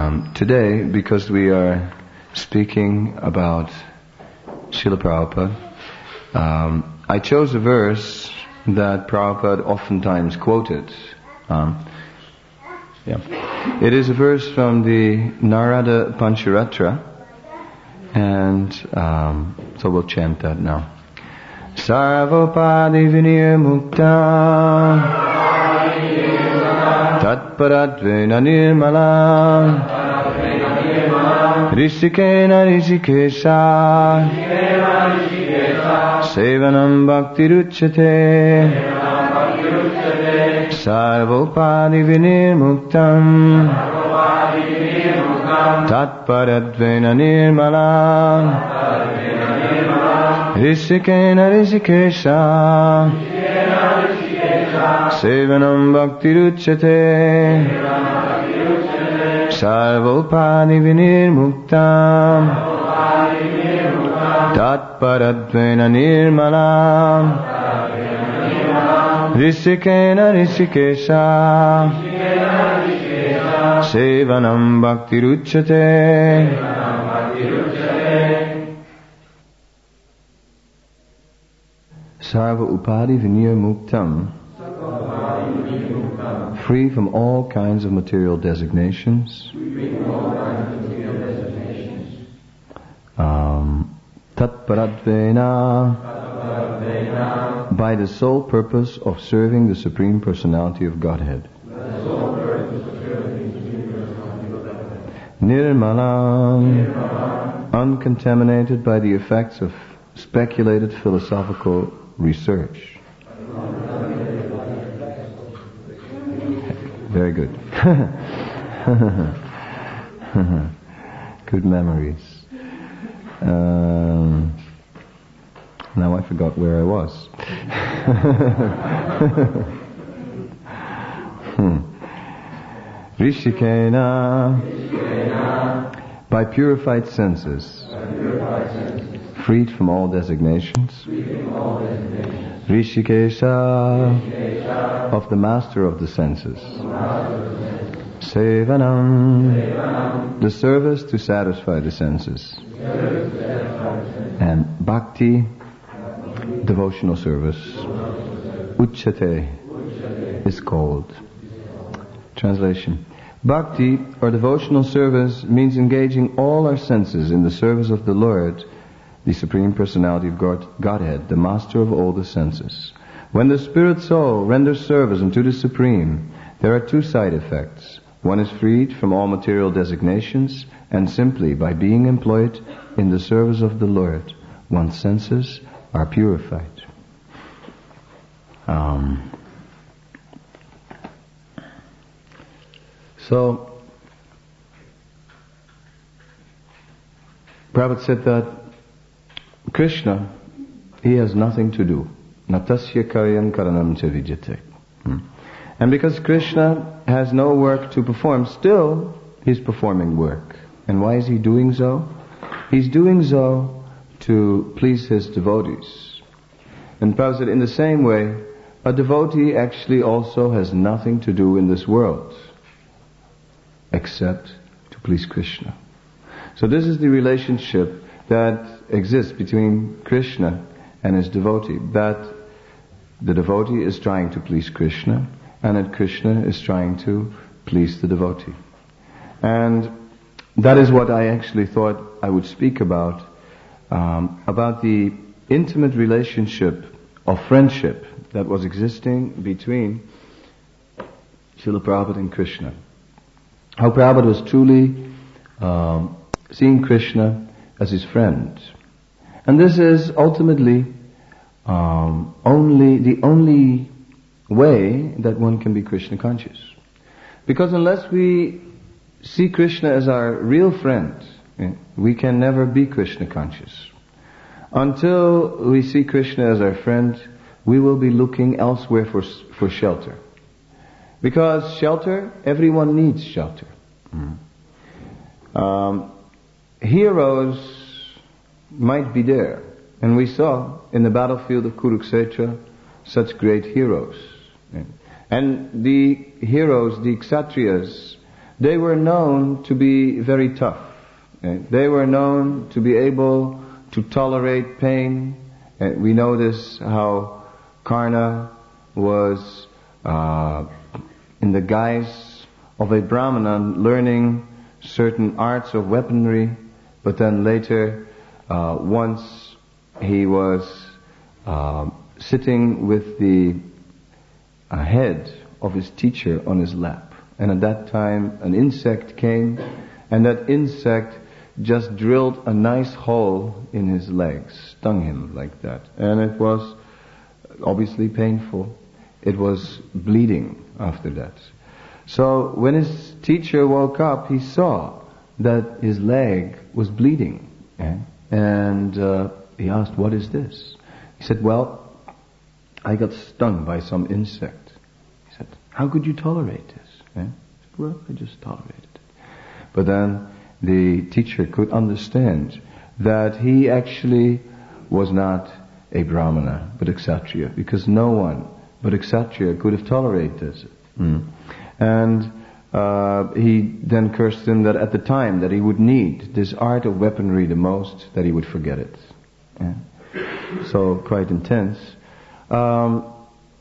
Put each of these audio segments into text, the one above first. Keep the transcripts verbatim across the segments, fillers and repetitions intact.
Um, today, because we are speaking about Srila Prabhupada, um, I chose a verse that Prabhupada oftentimes quoted. Um, yeah. It is a verse from the Narada Pancharatra, and um, so we'll chant that now. Sarvopadi vinir mukta Tatparadvena nirmala Rishikena rishikesha Sevanam bhaktiruchyate Sarvopadi vinir muktam Tatparadvena nirmala Rishikena rishikesha Sevanam bhaktiruchyate Sarvopadi vinir muktam Tatparadvena nirmala Rishikena rishikesha Sevanam bhaktiruchyate. Sarva upadi vinir muktam, free from all kinds of material designations. Um, Tatparadvena, by the sole purpose of serving the Supreme Personality of Godhead. Nirmala, uncontaminated by the effects of speculated philosophical research. Very good. Good memories. Um, now I forgot where I was. hmm. Rishikena, by purified senses, freed from all designations. Rishikesha, of the master of the senses. Sevanam, the service to satisfy the senses. And bhakti, devotional service. Uchyate is called. Translation. Bhakti, or devotional service, means engaging all our senses in the service of the Lord, the Supreme Personality of God, Godhead, the master of all the senses. When the spirit soul renders service unto the Supreme, there are two side effects. One is freed from all material designations, and simply by being employed in the service of the Lord, one's senses are purified. Um, so, Prabhupada said that Krishna, he has nothing to do. Natasya karyan karanam cha vijate. And because Krishna has no work to perform, still he's performing work. And why is he doing so? He's doing so to please his devotees. And Prabhupada said, in the same way, a devotee actually also has nothing to do in this world except to please Krishna. So this is the relationship that exists between Krishna and his devotee. That the devotee is trying to please Krishna, and that Krishna is trying to please the devotee. And that is what I actually thought I would speak about, um, about the intimate relationship of friendship that was existing between Srila Prabhupada and Krishna. How Prabhupada was truly um, seeing Krishna as his friend. And this is ultimately um, only the only way that one can be Krishna conscious. Because unless we see Krishna as our real friend, we can never be Krishna conscious. Until we see Krishna as our friend, we will be looking elsewhere for for shelter. Because shelter, everyone needs shelter. Mm. Um, heroes might be there. And we saw in the battlefield of Kurukshetra such great heroes. And the heroes, the Kshatriyas, they were known to be very tough. Okay? They were known to be able to tolerate pain. And we notice how Karna was uh, in the guise of a Brahmana learning certain arts of weaponry, but then later, uh, once he was uh, sitting with the uh, head of his teacher on his lap, and at that time an insect came, and that insect just drilled a nice hole in his legs, stung him like that, and it was obviously painful. It was bleeding after that. So when his teacher woke up, he saw that his leg was bleeding. Eh? And uh, he asked, "What is this?" He said, "Well, I got stung by some insect." He said, "How could you tolerate this?" Eh? He said, "Well, I just tolerated it." But then the teacher could understand that he actually was not a Brahmana, but a Kshatriya, because no one but a Kshatriya could have tolerated this. Mm. And uh, he then cursed him that at the time that he would need this art of weaponry the most, that he would forget it. Yeah. So quite intense. Um,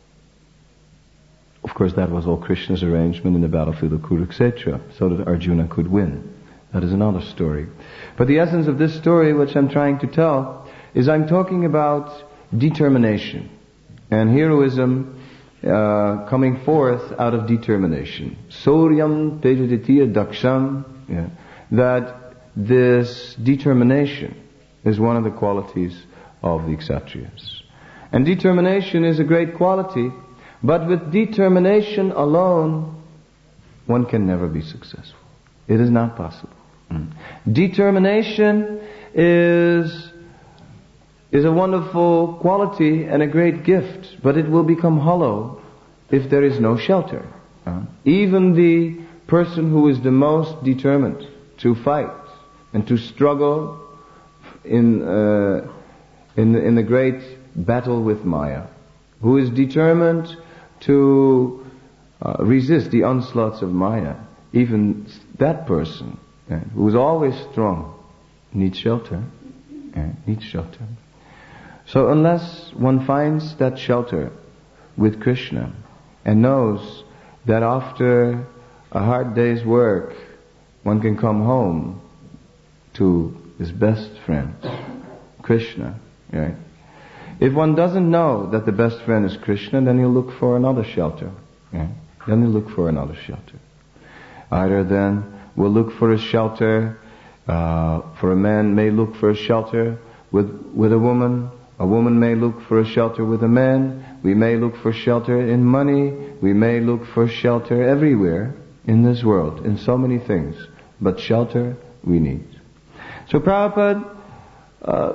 of course, that was all Krishna's arrangement in the battlefield of Kurukshetra, so that Arjuna could win. That is another story. But the essence of this story, which I'm trying to tell, is I'm talking about determination and heroism uh, coming forth out of determination. Soryam tejaditiya daksham. Yeah. That this determination is one of the qualities of the Kshatriyas. And determination is a great quality, but with determination alone, one can never be successful. It is not possible. Mm. Determination is is a wonderful quality and a great gift, but it will become hollow if there is no shelter. Uh, even the person who is the most determined to fight and to struggle in uh, in, in the great battle with Maya, who is determined to uh, resist the onslaughts of Maya, even that person uh, who is always strong needs shelter. Uh, needs shelter. So unless one finds that shelter with Krishna and knows that after a hard day's work one can come home to his best friend, Krishna, right? If one doesn't know that the best friend is Krishna, then he'll look for another shelter. Right? Then he'll look for another shelter. Either then we'll look for a shelter, uh, for a man may look for a shelter with with a woman. A woman may look for a shelter with a man. We may look for shelter in money. We may look for shelter everywhere in this world, in so many things. But shelter we need. So Prabhupada uh,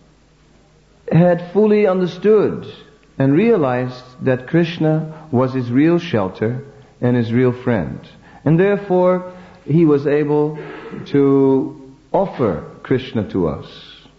had fully understood and realized that Krishna was his real shelter and his real friend. And therefore he was able to offer Krishna to us.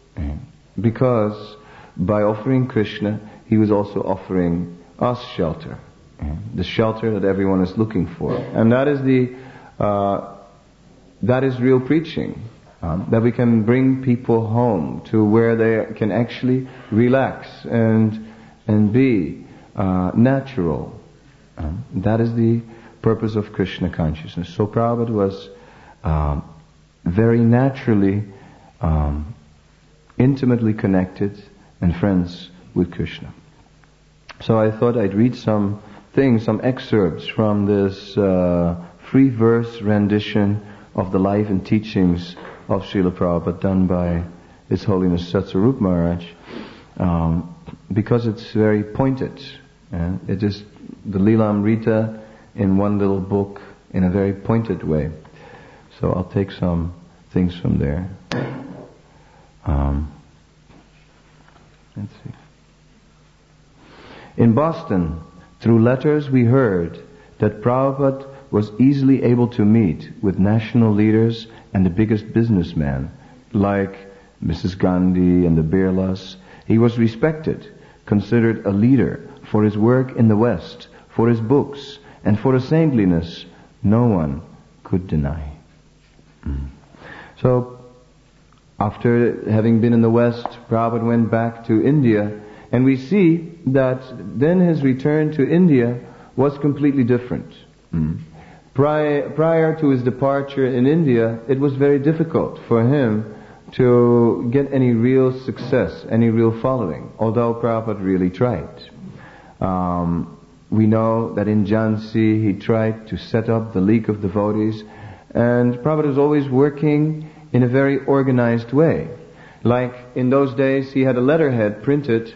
Because by offering Krishna, he was also offering us shelter. The shelter that everyone is looking for. And that is the, uh, that is real preaching. Um, that we can bring people home to where they can actually relax and, and be, uh, natural. Um, that is the purpose of Krishna consciousness. So Prabhupada was, um, very naturally, um, intimately connected and friends with Krishna. So I thought I'd read some things, some excerpts from this uh, free verse rendition of the life and teachings of Srila Prabhupada done by His Holiness Satsarup Maharaj, um, because it's very pointed. Uh, it is the Lilamrita in one little book in a very pointed way. So I'll take some things from there. Um, let's see. In Boston, through letters we heard that Prabhupada was easily able to meet with national leaders and the biggest businessmen, like Missus Gandhi and the Birlas. He was respected, considered a leader for his work in the West, for his books, and for his saintliness. No one could deny. Mm. So, after having been in the West, Prabhupada went back to India, and we see that then his return to India was completely different. Mm. Prior, prior to his departure in India, it was very difficult for him to get any real success, any real following, although Prabhupada really tried. Um, we know that in Jhansi he tried to set up the League of Devotees, and Prabhupada was always working in a very organized way. Like in those days he had a letterhead printed,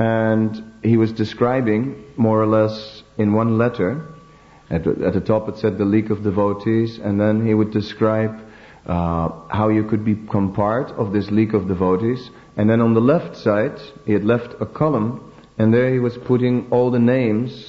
and he was describing more or less in one letter. At the, at the top it said the League of Devotees, and then he would describe uh, how you could become part of this League of Devotees. And then on the left side he had left a column, and there he was putting all the names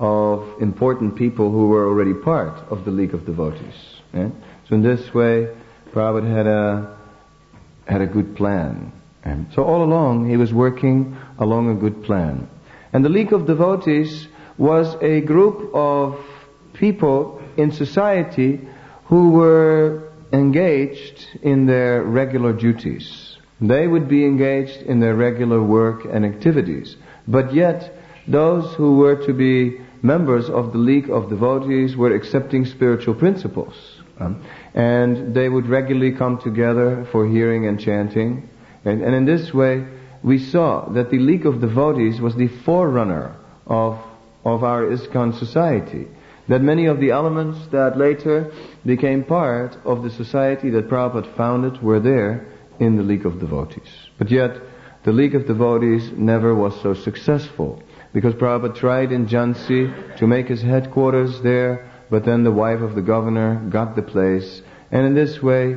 of important people who were already part of the League of Devotees. Yeah? So in this way Prabhupada had a had a good plan. And so all along he was working along a good plan. And the League of Devotees was a group of people in society who were engaged in their regular duties. They would be engaged in their regular work and activities. But yet, those who were to be members of the League of Devotees were accepting spiritual principles. Um, and they would regularly come together for hearing and chanting. And, and in this way, we saw that the League of Devotees was the forerunner of, of our ISKCON society. That many of the elements that later became part of the society that Prabhupada founded were there in the League of Devotees. But yet, the League of Devotees never was so successful, because Prabhupada tried in Jhansi to make his headquarters there, but then the wife of the governor got the place, and in this way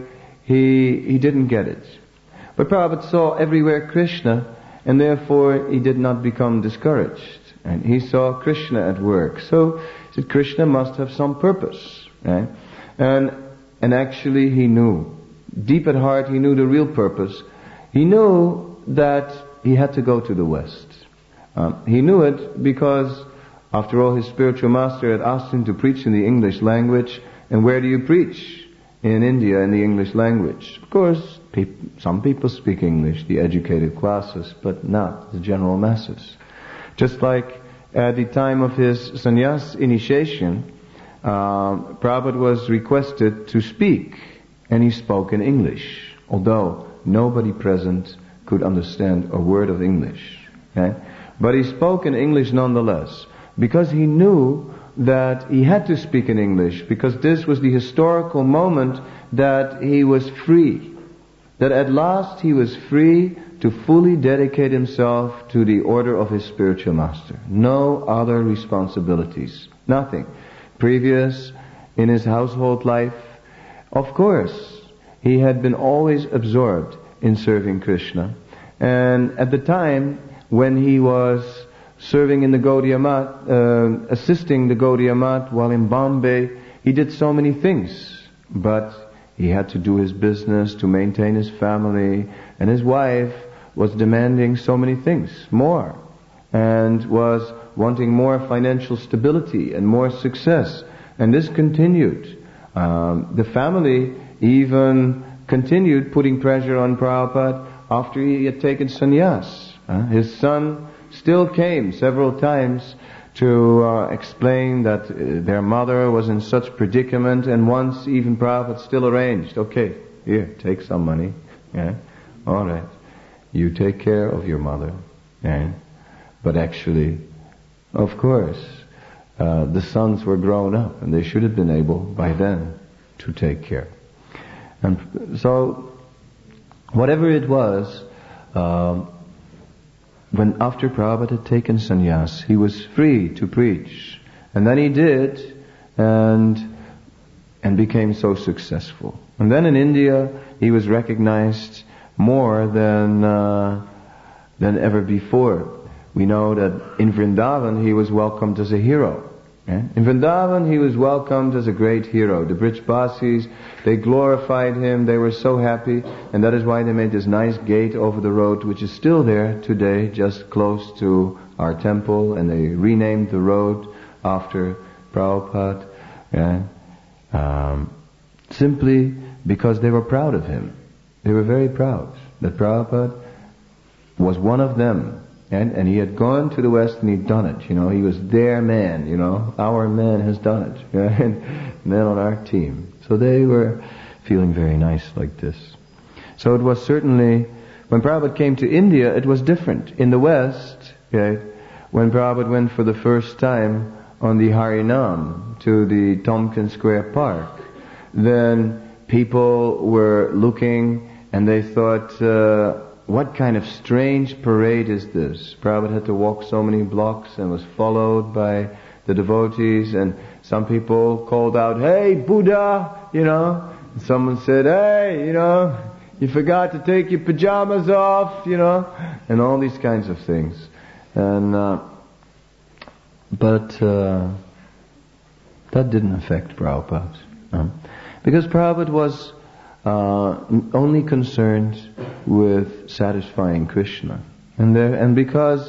he he didn't get it. But Prabhupada saw everywhere Krishna, and therefore he did not become discouraged. And he saw Krishna at work. So he said, Krishna must have some purpose. Right? And and actually he knew. Deep at heart he knew the real purpose. He knew that he had to go to the West. Um, he knew it because, after all, his spiritual master had asked him to preach in the English language. And where do you preach? In India, in the English language. Of course, peop- some people speak English, the educated classes, but not the general masses. Just like at the time of his sannyas initiation, uh, Prabhupada was requested to speak, and he spoke in English, although nobody present could understand a word of English. Okay? But he spoke in English nonetheless, because he knew that he had to speak in English, because this was the historical moment that he was free. That at last he was free to fully dedicate himself to the order of his spiritual master. No other responsibilities. Nothing. Previous in his household life, of course, he had been always absorbed in serving Krishna. And at the time when he was serving in the Gaudiya Math, uh, assisting the Gaudiya Math while in Bombay, he did so many things. But he had to do his business to maintain his family, and his wife was demanding so many things, more, and was wanting more financial stability and more success. And this continued. Um, the family even continued putting pressure on Prabhupada after he had taken sannyas. Uh, his son still came several times to uh, explain that uh, their mother was in such predicament, and once even Prabhupada still arranged, okay, here, take some money, yeah, alright, you take care of your mother, yeah. But actually, of course, uh, the sons were grown up, and they should have been able by then to take care. And so, whatever it was, um, when after Prabhupada had taken sannyas, he was free to preach. And then he did, and and became so successful. And then in India, he was recognized more than uh, than ever before. We know that in Vrindavan, he was welcomed as a hero. Yeah? In Vrindavan, he was welcomed as a great hero. The Brijbasis, they glorified him, they were so happy, and that is why they made this nice gate over the road, which is still there today, just close to our temple, and they renamed the road after Prabhupada. Yeah? Um, simply because they were proud of him. They were very proud that Prabhupada was one of them. And, and he had gone to the West and he'd done it. You know, he was their man, you know. Our man has done it. Right? Men on our team. So they were feeling very nice like this. So it was certainly, when Prabhupada came to India, it was different. In the West, okay, when Prabhupada went for the first time on the Harinam to the Tompkins Square Park, then people were looking and they thought, uh, what kind of strange parade is this? Prabhupada had to walk so many blocks and was followed by the devotees, and some people called out, "Hey, Buddha!" You know. And someone said, "Hey, you know, you forgot to take your pajamas off," you know, and all these kinds of things. And uh, but uh, that didn't affect Prabhupada, uh, because Prabhupada was uh, only concerned with satisfying Krishna, and there, and because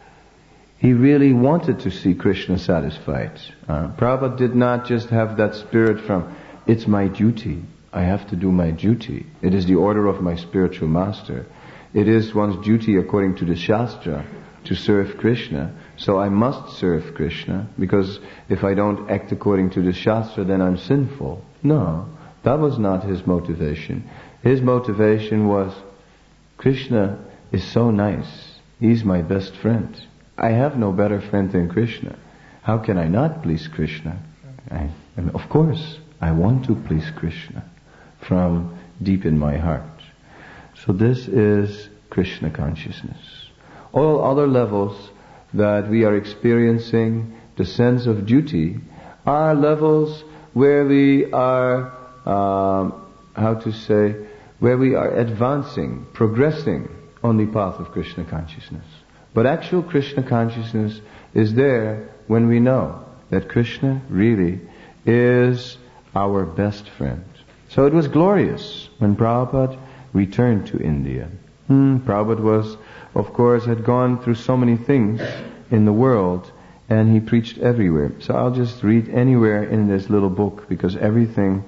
he really wanted to see Krishna satisfied. Uh, Prabhupada did not just have that spirit from, it's my duty, I have to do my duty. It is the order of my spiritual master. It is one's duty according to the Shastra to serve Krishna. So I must serve Krishna, because if I don't act according to the Shastra, then I'm sinful. No, that was not his motivation. His motivation was, Krishna is so nice. He's my best friend. I have no better friend than Krishna. How can I not please Krishna? I, and of course, I want to please Krishna from deep in my heart. So this is Krishna consciousness. All other levels that we are experiencing, the sense of duty, are levels where we are, um, how to say, where we are advancing, progressing on the path of Krishna consciousness. But actual Krishna consciousness is there when we know that Krishna really is our best friend. So it was glorious when Prabhupada returned to India. Hmm, Prabhupada was, of course, had gone through so many things in the world, and he preached everywhere. So I'll just read anywhere in this little book, because everything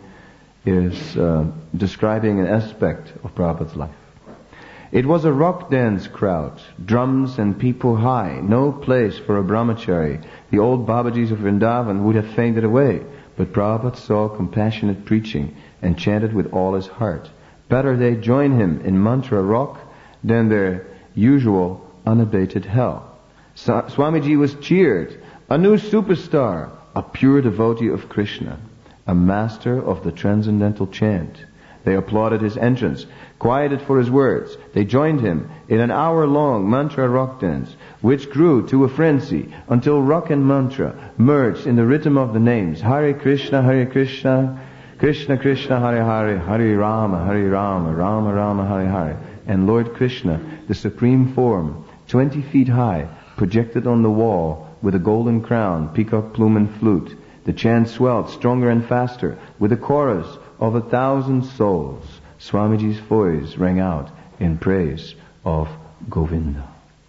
is uh, describing an aspect of Prabhupada's life. It was a rock dance crowd, drums and people high, no place for a brahmachari. The old Babajis of Vrindavan would have fainted away, but Prabhupada saw compassionate preaching and chanted with all his heart. Better they join him in mantra rock than their usual unabated hell. Sa- Swamiji was cheered, a new superstar, a pure devotee of Krishna, a master of the transcendental chant. They applauded his entrance, quieted for his words. They joined him in an hour-long mantra rock dance, which grew to a frenzy until rock and mantra merged in the rhythm of the names Hare Krishna, Hare Krishna, Krishna Krishna, Hare Hare, Hare Rama, Hare Rama, Rama Rama, Hare Hare. And Lord Krishna, the Supreme Form, twenty feet high, projected on the wall with a golden crown, peacock plume and flute. The chant swelled stronger and faster with a chorus of a thousand souls. Swamiji's voice rang out in praise of Govinda.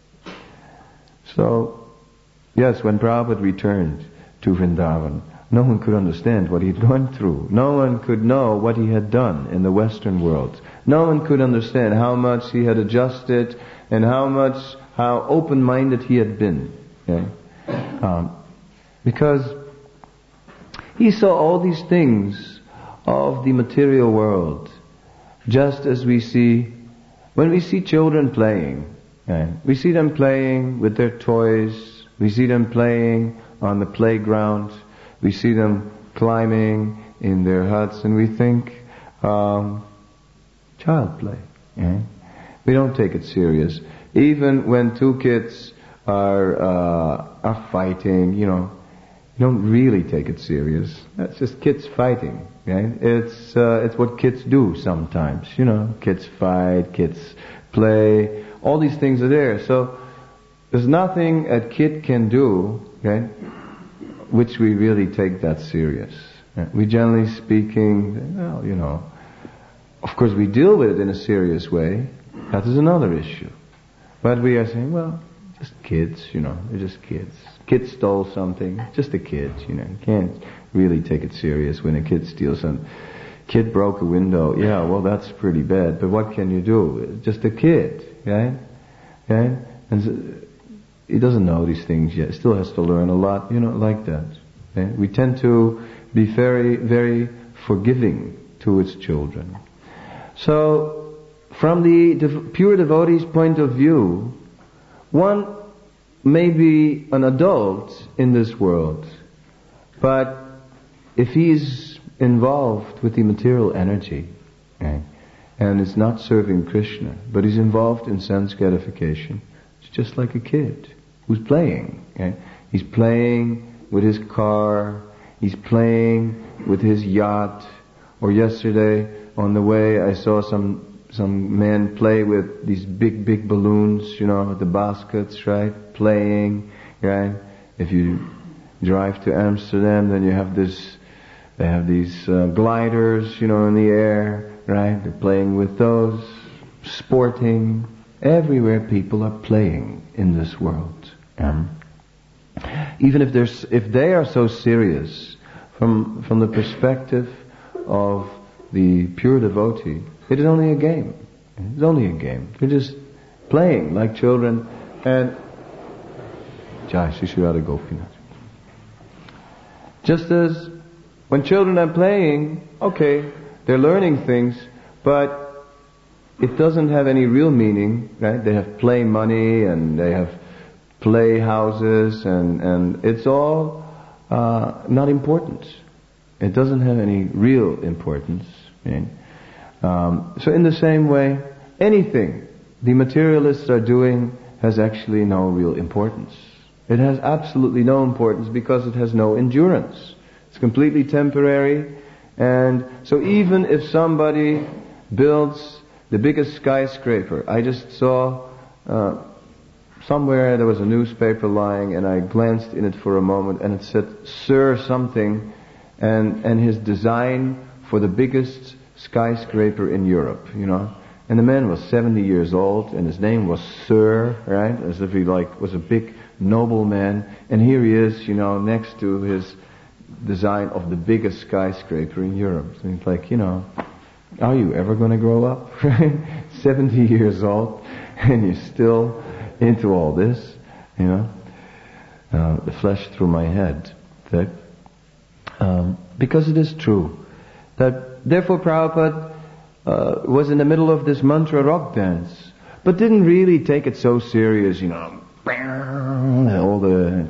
So, yes, when Prabhupada returned to Vrindavan, no one could understand what he'd gone through. No one could know what he had done in the Western world. No one could understand how much he had adjusted and how much, how open-minded he had been. Okay? Um, because he saw all these things of the material world, just as we see when we see children playing. Okay? We see them playing with their toys. We see them playing on the playground. We see them climbing in their huts, and we think, um, child play. Okay? We don't take it serious. Even when two kids are uh, are fighting, you know, you don't really take it serious. That's just kids fighting. Okay? It's uh, it's what kids do sometimes. You know, kids fight, kids play. All these things are there. So there's nothing a kid can do, okay, which we really take that serious. We generally speaking, well, you know, of course we deal with it in a serious way. That is another issue. But we are saying, well, just kids, you know, they're just kids. Kid stole something, just a kid, you know. You can't really take it serious when a kid steals something. Kid broke a window. Yeah, well, that's pretty bad. But what can you do? It's just a kid, right? Right? And so, he doesn't know these things yet. Still has to learn a lot. You know, like that. Okay? We tend to be very, very forgiving towards children. So, from the dev- pure devotee's point of view, one may be an adult in this world, but if he's involved with the material energy, okay, and is not serving Krishna, but he's involved in sense gratification, it's just like a kid who's playing. Okay? He's playing with his car, he's playing with his yacht, or yesterday on the way I saw some some men play with these big, big balloons, you know, with the baskets, right? Playing, right? If you drive to Amsterdam, then you have this, they have these uh, gliders, you know, in the air, right? They're playing with those, sporting. Everywhere people are playing in this world. Um, even if they're, if they are so serious, from from the perspective of the pure devotee, it is only a game. It's only a game. They're just playing like children. And Jai Shri Shri Radha Gopinath. Just as when children are playing, okay, they're learning things, but it doesn't have any real meaning, right? They have play money and they have play houses, and, and it's all uh, not important. It doesn't have any real importance. Right? Um, so in the same way, anything the materialists are doing has actually no real importance. It has absolutely no importance because it has no endurance. It's completely temporary. And so even if somebody builds the biggest skyscraper, I just saw uh, somewhere there was a newspaper lying, and I glanced in it for a moment, and it said Sir something, and and his design for the biggest skyscraper in Europe, you know. And the man was seventy years old, and his name was Sir, right? As if he like was a big nobleman. And here he is, you know, next to his design of the biggest skyscraper in Europe. So it's like, you know, are you ever going to grow up? seventy years old, and you're still into all this, you know. Uh, the flesh through my head. That, um, because it is true that therefore Prabhupada uh, was in the middle of this mantra rock dance, but didn't really take it so serious, you know, all the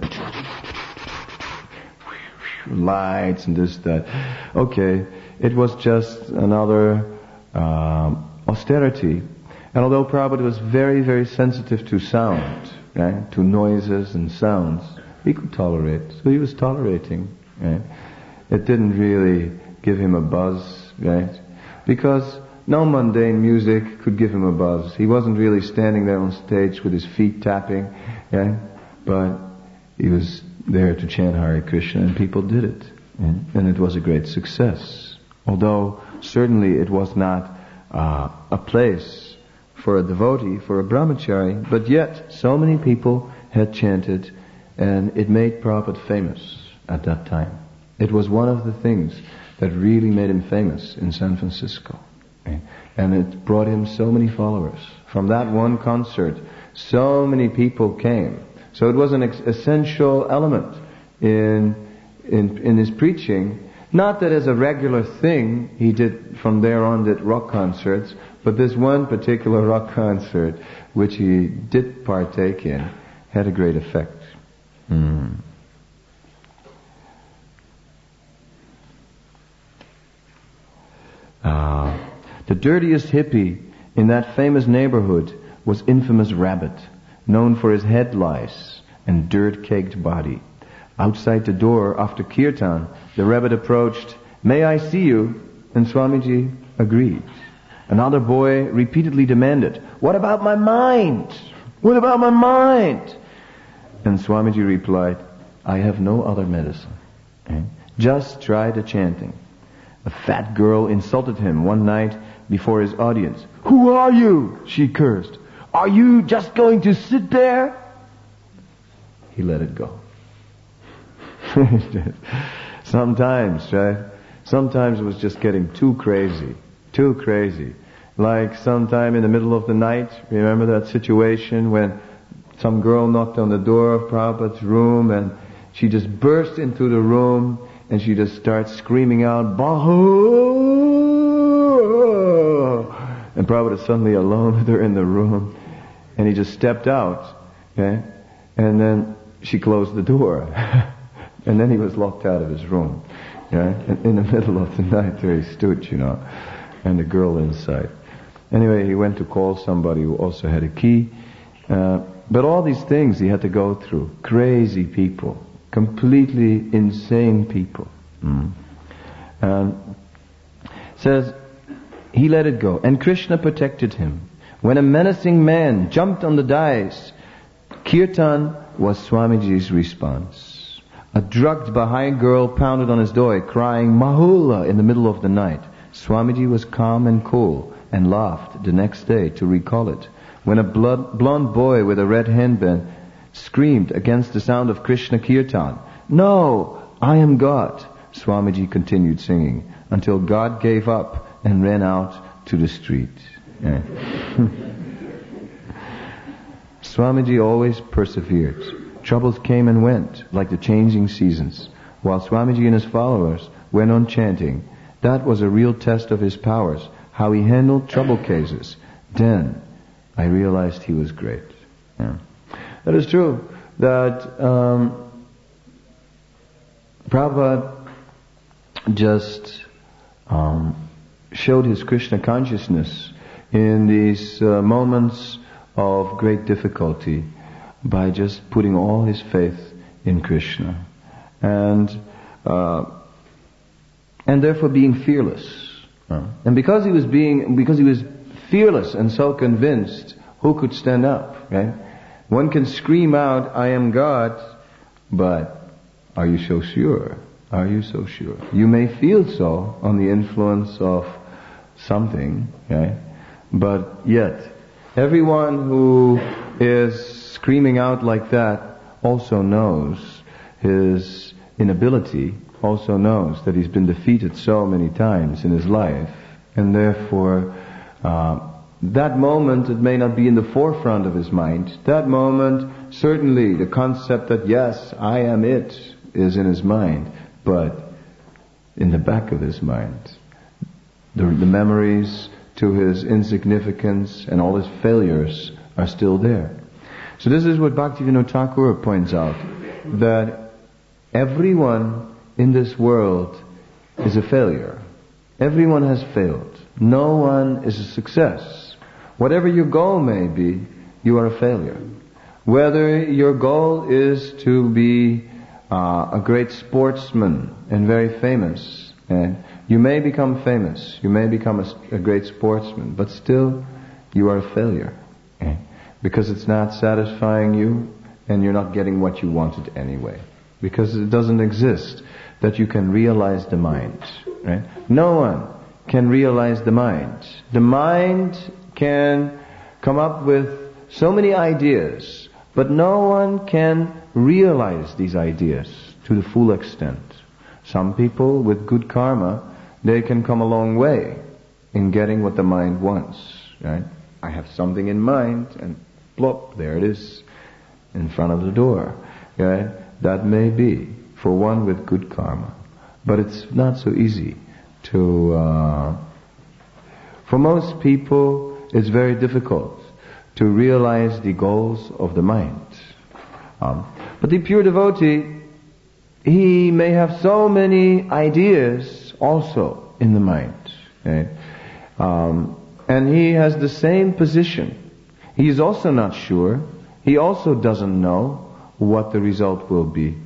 lights and this, that. Okay, it was just another um, austerity. And although Prabhupada was very, very sensitive to sound, right, to noises and sounds, he could tolerate. So he was tolerating, right? It didn't really give him a buzz, right? Because no mundane music could give him a buzz. He wasn't really standing there on stage with his feet tapping, right? But he was there to chant Hare Krishna, and people did it. Right? And it was a great success. Although certainly it was not uh, a place for a devotee, for a brahmachari, but yet so many people had chanted, and it made Prabhupada famous at that time. It was one of the things that really made him famous in San Francisco. Okay? And it brought him so many followers. From that one concert, so many people came. So it was an ex- essential element in, in in his preaching. Not that as a regular thing he did from there on did rock concerts, but this one particular rock concert which he did partake in had a great effect. Mm. Uh, the dirtiest hippie in that famous neighborhood was infamous Rabbit, known for his head lice and dirt-caked body. Outside the door, after kirtan, the Rabbit approached, "May I see you?" And Swamiji agreed. Another boy repeatedly demanded, "What about my mind? What about my mind?" And Swamiji replied, "I have no other medicine. Okay? Just try the chanting." A fat girl insulted him one night before his audience. "Who are you?" she cursed. "Are you just going to sit there?" He let it go. Sometimes, right? Sometimes it was just getting too crazy, too crazy. Like sometime in the middle of the night, remember that situation when some girl knocked on the door of Prabhupada's room and she just burst into the room and she just starts screaming out, Bahu! And Prabhupada is suddenly alone with her in the room and he just stepped out, okay? And then she closed the door. And then he was locked out of his room. Yeah? In, in the middle of the night there he stood, you know, and the girl inside. Anyway, he went to call somebody who also had a key. Uh, but all these things he had to go through. Crazy people. Completely insane people. Mm. And says, he let it go. And Krishna protected him. When a menacing man jumped on the dais, Kirtan was Swamiji's response. A drugged Baha'i girl pounded on his door crying Mahula in the middle of the night. Swamiji was calm and cool and laughed the next day to recall it. When a blood, blonde boy with a red handband screamed against the sound of Krishna Kirtan, "No, I am God," Swamiji continued singing until God gave up and ran out to the street. Yeah. Swamiji always persevered. Troubles came and went like the changing seasons. While Swamiji and his followers went on chanting, that was a real test of his powers, how he handled trouble cases. Then I realized he was great. Yeah. That is true, that um, Prabhupada just um, showed his Krishna consciousness in these uh, moments of great difficulty by just putting all his faith in Krishna. And uh, and therefore being fearless. Uh, and because he was being, because he was fearless and so convinced, who could stand up, right? One can scream out, "I am God," but are you so sure? Are you so sure? You may feel so on the influence of something, right? But yet, everyone who is screaming out like that also knows his inability, also knows that he's been defeated so many times in his life, and therefore uh, that moment, it may not be in the forefront of his mind. That moment, certainly the concept that yes, I am it, is in his mind, but in the back of his mind, the, the memories to his insignificance and all his failures are still there. So this is what Bhaktivinoda Thakur points out, that everyone in this world is a failure. Everyone has failed. No one is a success. Whatever your goal may be, you are a failure. Whether your goal is to be uh, a great sportsman and very famous, and you may become famous, you may become a, a great sportsman, but still you are a failure. Okay? Because it's not satisfying you and you're not getting what you wanted anyway. Because it doesn't exist that you can realize the mind. Right? No one can realize the mind. The mind can come up with so many ideas, but no one can realize these ideas to the full extent. Some people with good karma, they can come a long way in getting what the mind wants. Right? I have something in mind, and plop, there it is, in front of the door. Right? That may be for one with good karma, but it's not so easy to. Uh, for most people, it's very difficult to realize the goals of the mind. Um, but the pure devotee, he may have so many ideas also in the mind, right? Um, and he has the same position. He is also not sure. He also doesn't know what the result will be.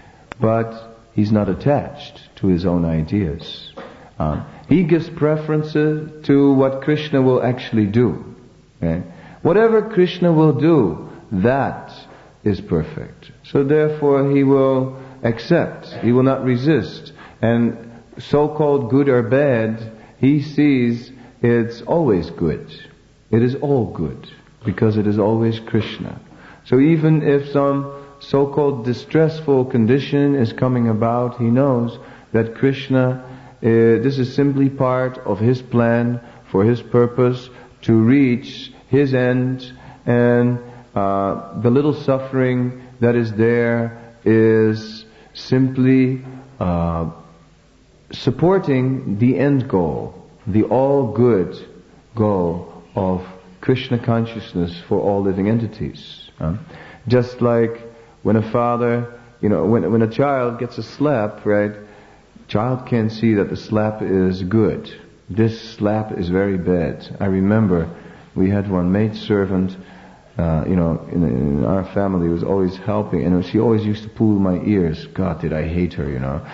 But he's not attached to his own ideas. Um, he gives preferences to what Krishna will actually do. Okay? Whatever Krishna will do, that is perfect. So therefore he will accept. He will not resist. And so-called good or bad, he sees it's always good. It is all good. Because it is always Krishna. So even if some so-called distressful condition is coming about, he knows that Krishna this is simply part of his plan for his purpose to reach his end, and uh, the little suffering that is there is simply uh, supporting the end goal, the all-good goal of Krishna consciousness for all living entities. Uh, just like when a father, you know, when when a child gets a slap, right? Child can't see that the slap is good. This slap is very bad. I remember we had one maidservant, uh, you know, in, in our family, who was always helping, and she always used to pull my ears. God, did I hate her, you know.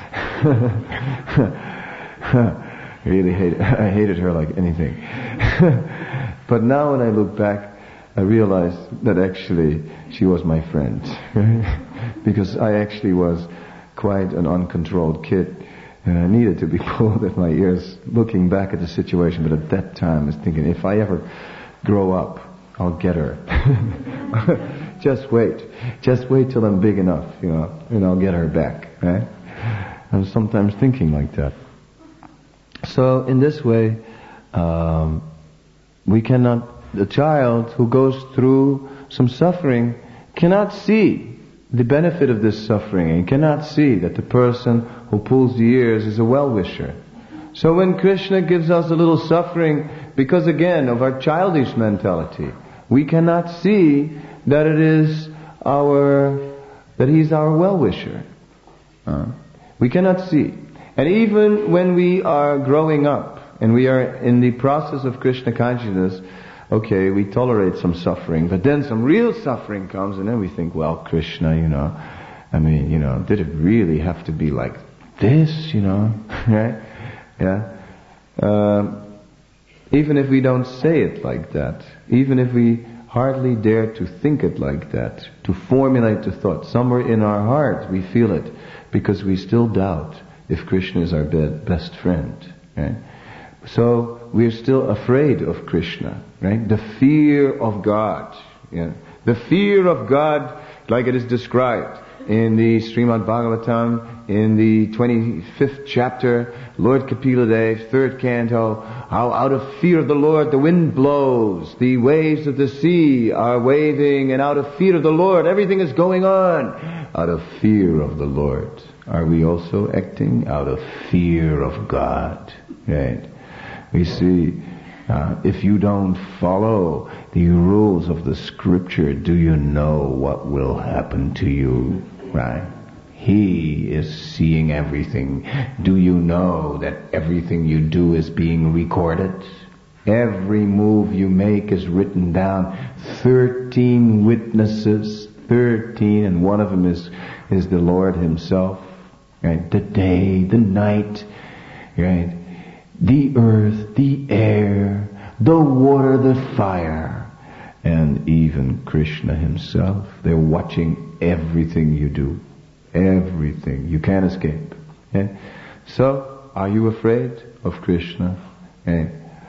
Really hate I hated her like anything. But now when I look back, I realized that actually she was my friend. Because I actually was quite an uncontrolled kid. And I needed to be pulled at my ears looking back at the situation. But at that time I was thinking, if I ever grow up, I'll get her. Just wait. Just wait till I'm big enough, you know, and I'll get her back. Right? I was sometimes thinking like that. So in this way, um, we cannot, the child who goes through some suffering cannot see the benefit of this suffering, and cannot see that the person who pulls the ears is a well-wisher. So when Krishna gives us a little suffering, because again of our childish mentality, we cannot see that it is our, that He's our well-wisher. Uh, we cannot see. And even when we are growing up, and we are in the process of Krishna consciousness, okay, we tolerate some suffering, but then some real suffering comes, and then we think, well, Krishna, you know, I mean, you know, did it really have to be like this, you know, right? Yeah. Um, even if we don't say it like that, even if we hardly dare to think it like that, to formulate the thought, somewhere in our heart we feel it, because we still doubt if Krishna is our be- best friend, right? So we're still afraid of Krishna, right? The fear of God, yeah. The fear of God, like it is described in the Srimad Bhagavatam, in the twenty-fifth chapter, Lord Kapila Dev, third canto, how out of fear of the Lord the wind blows, the waves of the sea are waving, and out of fear of the Lord everything is going on. Out of fear of the Lord, are we also acting out of fear of God, right? We see, uh, if you don't follow the rules of the scripture, do you know what will happen to you, right? He is seeing everything. Do you know that everything you do is being recorded? Every move you make is written down. Thirteen witnesses, thirteen, and one of them is, is the Lord Himself, right? The day, the night, right? The earth, the air, the water, the fire, and even Krishna Himself. They're watching everything you do. Everything. You can't escape. Okay? So, are you afraid of Krishna? Okay?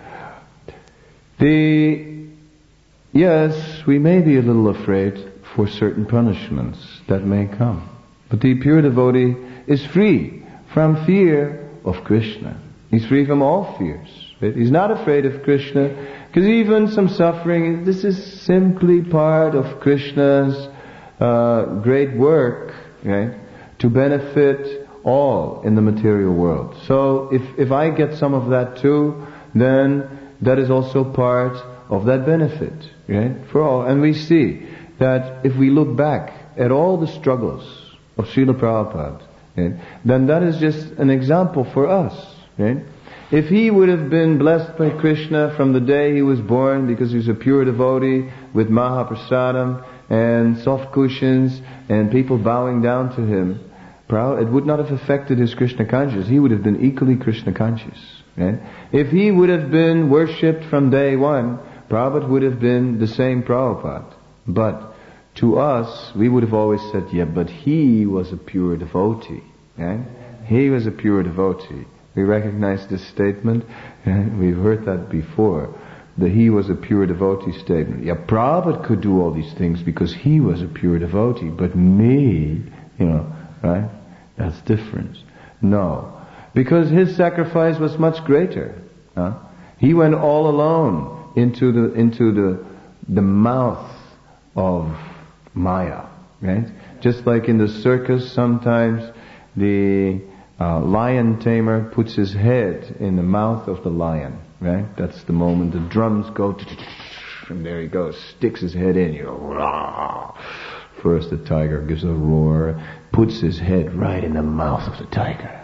The, yes, we may be a little afraid for certain punishments that may come. But the pure devotee is free from fear of Krishna. He's free from all fears. Right? He's not afraid of Krishna, because even some suffering, this is simply part of Krishna's uh, great work, right? To benefit all in the material world. So if, if I get some of that too, then that is also part of that benefit, right? For all. And we see that if we look back at all the struggles of Srila Prabhupada, right, then that is just an example for us. Right? If he would have been blessed by Krishna from the day he was born, because he was a pure devotee with Mahaprasadam and soft cushions and people bowing down to him, it would not have affected his Krishna consciousness. He would have been equally Krishna conscious. Right? If he would have been worshipped from day one, Prabhupada would have been the same Prabhupada. But to us, we would have always said, yeah, but he was a pure devotee. Right? He was a pure devotee. We recognize this statement, and we've heard that before. That he was a pure devotee statement. Yeah, Prabhupada could do all these things because he was a pure devotee, but me, you know, right? That's different. No. Because his sacrifice was much greater. Huh? He went all alone into the into the the mouth of Maya, right? Just like in the circus, sometimes the uh, lion tamer puts his head in the mouth of the lion, right? That's the moment the drums go, and there he goes, sticks his head in. You know, first the tiger gives a roar, puts his head right in the mouth of the tiger.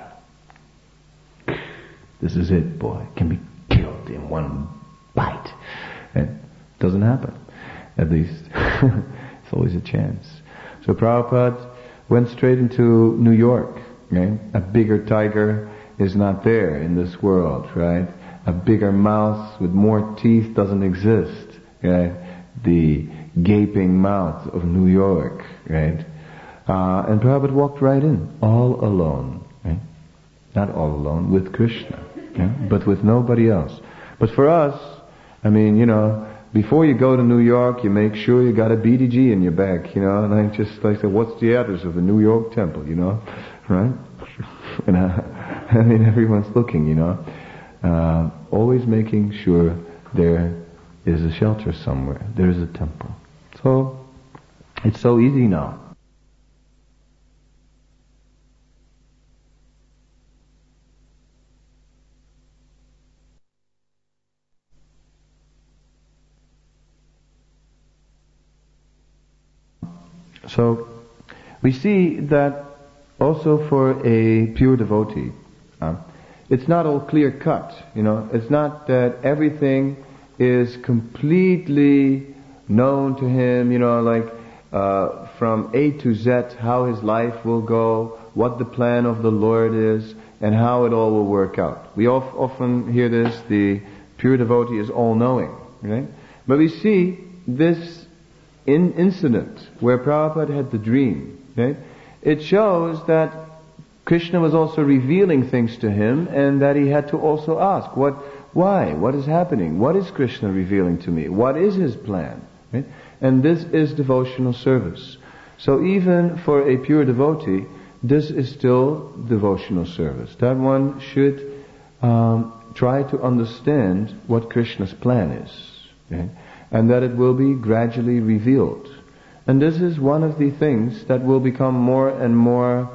This is it, boy. Can be killed in one bite. And it doesn't happen. At least. It's always a chance. So Prabhupada went straight into New York. Right? A bigger tiger is not there in this world, right? A bigger mouth with more teeth doesn't exist, right? The gaping mouth of New York, right? Uh, and Prabhupada walked right in, all alone, right? Not all alone, with Krishna, yeah? But with nobody else. But for us, I mean, you know, before you go to New York, you make sure you got a B D G in your bag, you know, and I just like say, what's the address of the New York temple, you know, right? And uh, I mean, everyone's looking, you know, uh, always making sure there is a shelter somewhere, there is a temple. So, it's so easy now. So, we see that also for a pure devotee, uh, it's not all clear cut, you know, it's not that everything is completely known to him, you know, like uh, from A to Z, how his life will go, what the plan of the Lord is, and how it all will work out. We of, often hear this, the pure devotee is all-knowing, right? But we see this in incident where Prabhupada had the dream, right? It shows that Krishna was also revealing things to him, and that he had to also ask, what, why, what is happening? What is Krishna revealing to me? What is his plan? Right? And this is devotional service. So even for a pure devotee, this is still devotional service. That one should um, try to understand what Krishna's plan is, right? And that it will be gradually revealed. And this is one of the things that will become more and more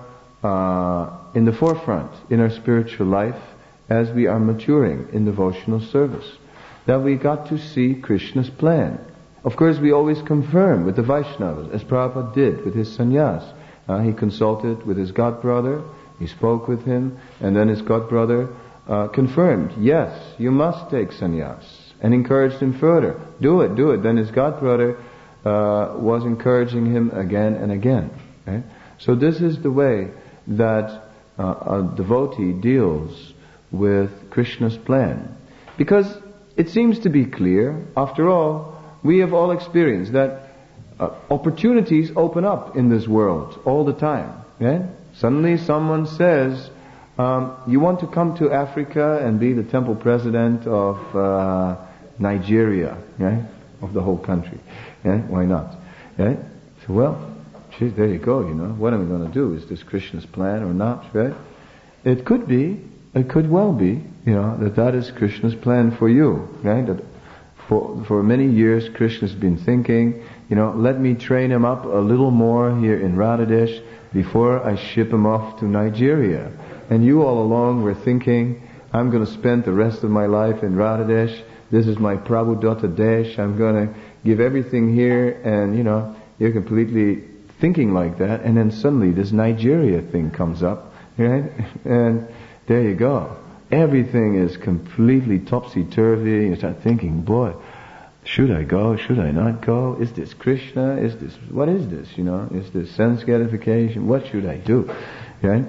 uh, in the forefront in our spiritual life as we are maturing in devotional service. That we got to see Krishna's plan. Of course, we always confirm with the Vaishnavas, as Prabhupada did with his sannyas. Uh, he consulted with his godbrother, he spoke with him, and then his godbrother uh, confirmed, yes, you must take sannyas, and encouraged him further. Do it, do it. Then his godbrother uh, was encouraging him again and again. Right? So this is the way that uh, a devotee deals with Krishna's plan. Because it seems to be clear, after all, we have all experienced that uh, opportunities open up in this world all the time. Right? Suddenly someone says, um, you want to come to Africa and be the temple president of uh, Nigeria, right? Of the whole country. Yeah? Why not? Right? So, well, geez, there you go, you know. What am I going to do? Is this Krishna's plan or not, right? It could be, it could well be, you know, that that is Krishna's plan for you, right? That for, for many years Krishna's been thinking, you know, let me train him up a little more here in Radhadesh before I ship him off to Nigeria. And you all along were thinking, I'm going to spend the rest of my life in Radhadesh. This is my Prabhupada Desh. I'm going to give everything here, and, you know, you're completely thinking like that, and then suddenly this Nigeria thing comes up, right? And there you go. Everything is completely topsy-turvy. You start thinking, boy, should I go? Should I not go? Is this Krishna? Is this, what is this, you know? Is this sense gratification? What should I do? Right?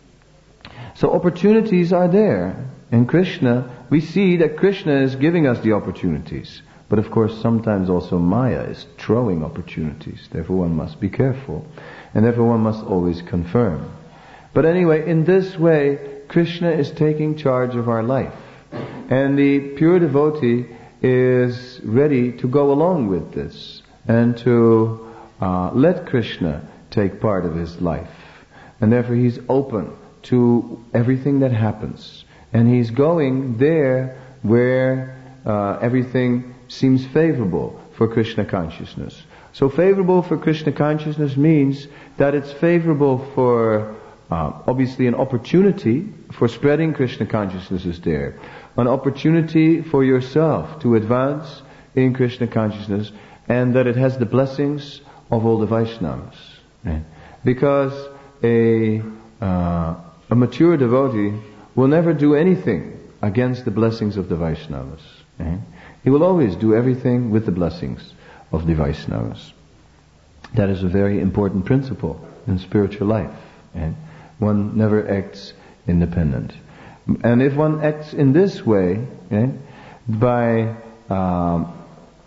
So opportunities are there. And Krishna, we see that Krishna is giving us the opportunities. But of course, sometimes also Maya is throwing opportunities. Therefore one must be careful. And therefore one must always confirm. But anyway, in this way, Krishna is taking charge of our life. And the pure devotee is ready to go along with this. And to uh, let Krishna take part of his life. And therefore he's open to everything that happens. And he's going there where uh, everything seems favorable for Krishna consciousness. So favorable for Krishna consciousness means that it's favorable for, uh, obviously an opportunity for spreading Krishna consciousness is there. An opportunity for yourself to advance in Krishna consciousness, and that it has the blessings of all the Vaishnavas. Right? Because a, uh, a mature devotee will never do anything against the blessings of the Vaishnavas. Right? He will always do everything with the blessings of the Vaishnavas. That is a very important principle in spiritual life. Right? One never acts independent. And if one acts in this way, right, by um,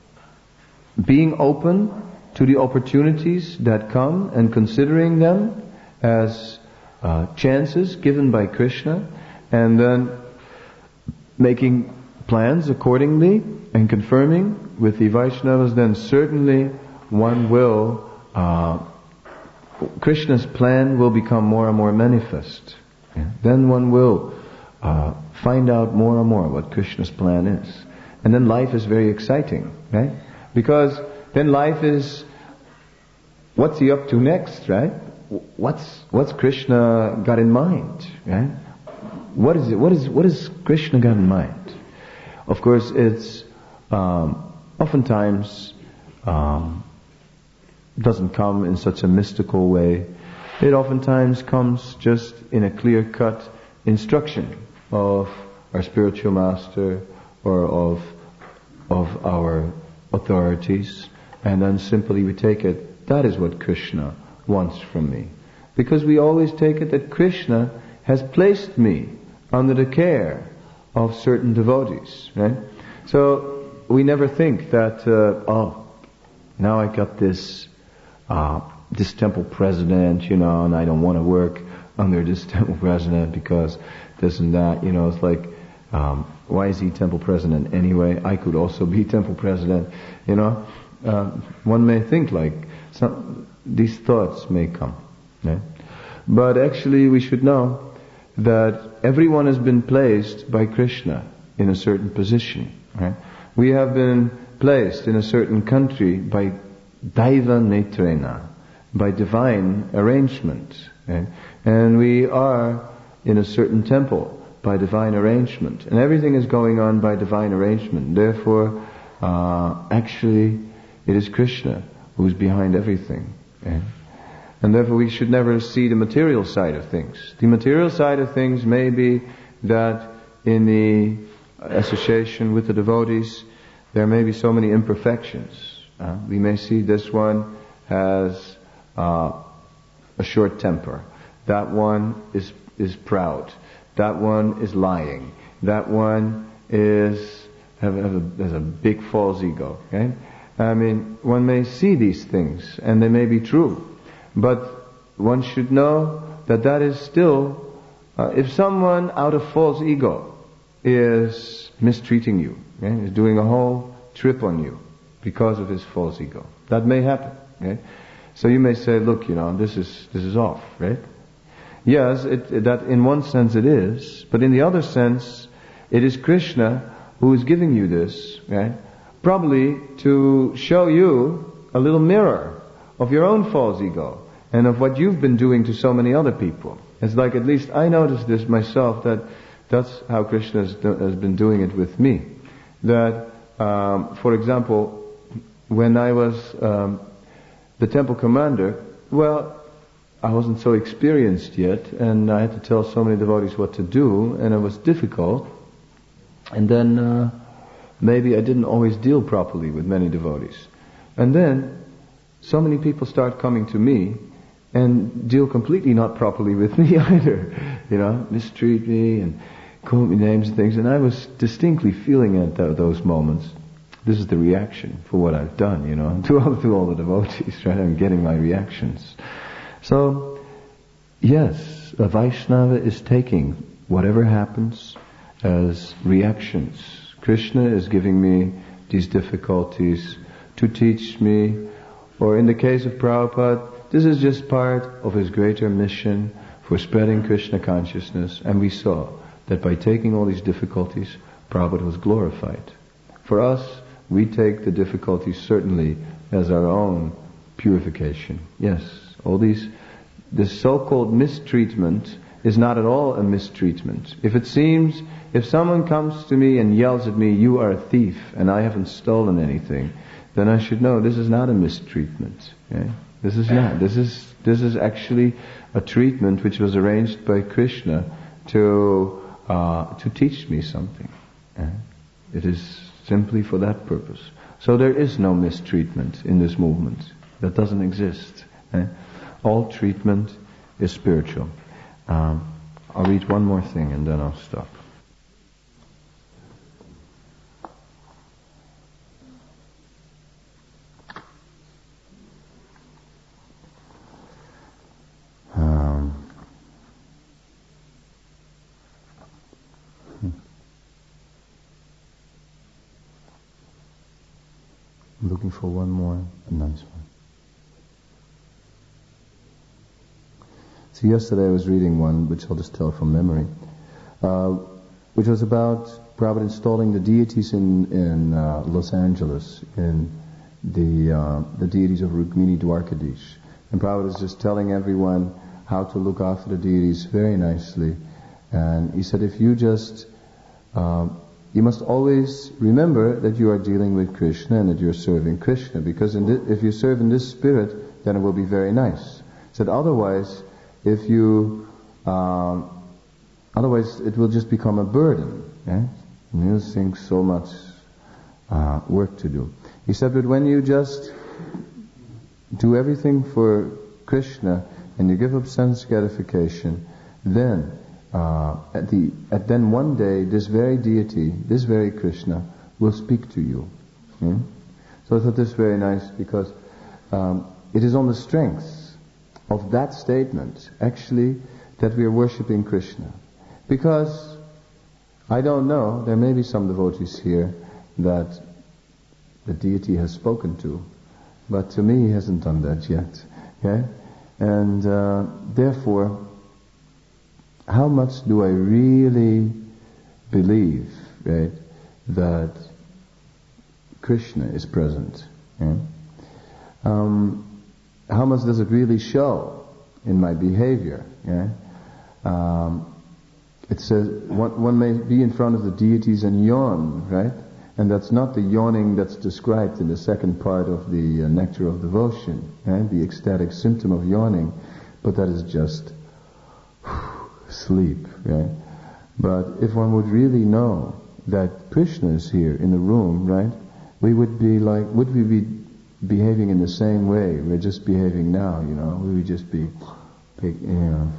being open to the opportunities that come and considering them as uh, chances given by Krishna, and then making plans accordingly and confirming with the Vaishnavas, then certainly one will, uh, Krishna's plan will become more and more manifest. Yeah? Then one will uh, find out more and more what Krishna's plan is. And then life is very exciting, right? Because then life is, what's he up to next, right? What's what's Krishna got in mind, right? What is it? What is what is Krishna got in mind? Of course, it's um, oftentimes um, doesn't come in such a mystical way. It oftentimes comes just in a clear-cut instruction of our spiritual master or of of our authorities, and then simply we take it, that is what Krishna wants from me. Because we always take it that Krishna has placed me under the care of certain devotees, right? So we never think that, uh, oh, now I got this uh, this temple president, you know, and I don't want to work under this temple president because this and that, you know. It's like, um, why is he temple president anyway? I could also be temple president, you know. Uh, one may think like some, these thoughts may come, right? But actually we should know that everyone has been placed by Krishna in a certain position, right? We have been placed in a certain country by Daiva Netrena, by divine arrangement, right? And we are in a certain temple by divine arrangement, and everything is going on by divine arrangement. Therefore, uh, actually, it is Krishna who is behind everything, right? And therefore we should never see the material side of things. The material side of things may be that in the association with the devotees there may be so many imperfections. Uh, we may see this one has uh, a short temper. That one is is proud. That one is lying. That one is have, have a, has a big false ego. Okay? I mean, one may see these things and they may be true. But one should know that that is still, uh, if someone out of false ego is mistreating you, okay, is doing a whole trip on you because of his false ego, that may happen. Okay? So you may say, look, you know, this is this is off, right? Yes, it, it, that in one sense it is, but in the other sense, it is Krishna who is giving you this, right? Probably to show you a little mirror of your own false ego and of what you've been doing to so many other people. It's like, at least I noticed this myself, that that's how Krishna has, do, has been doing it with me. That, um, for example, when I was um, the temple commander, well, I wasn't so experienced yet, and I had to tell so many devotees what to do, and it was difficult. And then uh, maybe I didn't always deal properly with many devotees. And then so many people start coming to me and deal completely not properly with me either. You know, mistreat me and call me names and things. And I was distinctly feeling at th- those moments, this is the reaction for what I've done, you know, to all, to all the devotees, right? I'm getting my reactions. So, yes, a Vaishnava is taking whatever happens as reactions. Krishna is giving me these difficulties to teach me, or in the case of Prabhupada, this is just part of his greater mission for spreading Krishna consciousness, and we saw that by taking all these difficulties, Prabhupada was glorified. For us, we take the difficulties certainly as our own purification. Yes, all these, this so-called mistreatment is not at all a mistreatment. If it seems, if someone comes to me and yells at me, "You are a thief," and I haven't stolen anything, then I should know this is not a mistreatment. Okay? This is not. This is this is actually a treatment which was arranged by Krishna to uh, to teach me something. Okay? It is simply for that purpose. So there is no mistreatment in this movement. That doesn't exist. Okay? All treatment is spiritual. Um, I'll read one more thing and then I'll stop. Um, hmm. I'm looking for one more nice one. So yesterday I was reading one, which I'll just tell from memory, uh, which was about Prabhupada installing the deities in in uh, Los Angeles, in the uh, the deities of Rukmini Dwarkadish. And Prabhupada is just telling everyone how to look after the deities very nicely. And he said, if you just, uh, you must always remember that you are dealing with Krishna and that you're serving Krishna, because in thi- if you serve in this spirit, then it will be very nice. He said, otherwise, if you, um, otherwise it will just become a burden. Eh? And you'll think so much uh, work to do. He said, but when you just do everything for Krishna and you give up sense gratification, then uh, at the at then one day this very deity, this very Krishna, will speak to you. Hmm? So I thought this very nice, because um, it is on the strength of that statement, actually, that we are worshipping Krishna. Because, I don't know, there may be some devotees here that the deity has spoken to, but to me he hasn't done that yet. Okay? And uh, therefore, how much do I really believe, right, that Krishna is present? Yeah? Um, How much does it really show in my behavior? Yeah? Um, it says one, one may be in front of the deities and yawn, right? And that's not the yawning that's described in the second part of the uh, Nectar of Devotion, right? The ecstatic symptom of yawning, but that is just sleep, right? But if one would really know that Krishna is here in the room, right? We would be like, would we be behaving in the same way we're just behaving now, you know? We would just be, you know,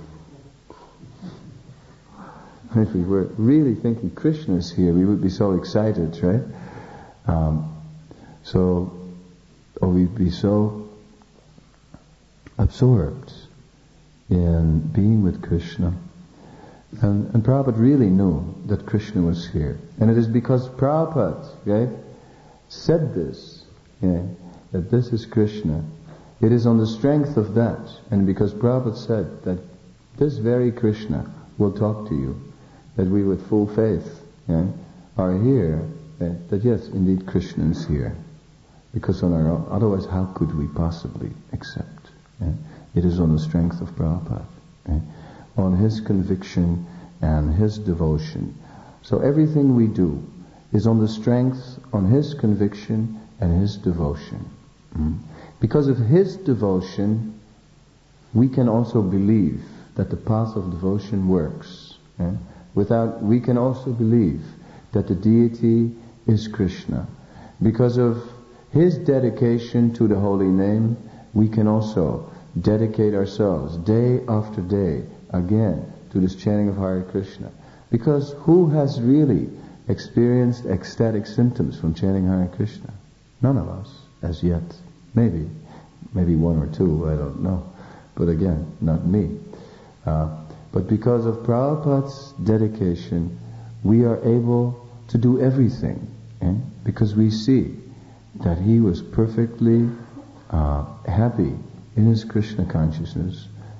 if we were really thinking Krishna is here, we would be so excited, right? Um, so, or we'd be so absorbed in being with Krishna. And, and Prabhupada really knew that Krishna was here. And it is because Prabhupada, right, said this, yeah, that this is Krishna. It is on the strength of that, and because Prabhupada said that this very Krishna will talk to you, that we with full faith, yeah, are here, yeah, that yes, indeed Krishna is here. Because on our own, otherwise how could we possibly accept? Yeah? It is on the strength of Prabhupada, yeah? On his conviction and his devotion. So everything we do is on the strength, on his conviction and his devotion. Mm. Because of his devotion, we can also believe that the path of devotion works. Yeah? Without, we can also believe that the deity is Krishna. Because of his dedication to the holy name, we can also dedicate ourselves day after day again to this chanting of Hare Krishna. Because who has really experienced ecstatic symptoms from chanting Hare Krishna? None of us, as yet. Maybe, maybe one or two, I don't know. But again, not me. Uh, but because of Prabhupada's dedication, we are able to do everything. Eh? Because we see that he was perfectly uh, happy in his Krishna consciousness,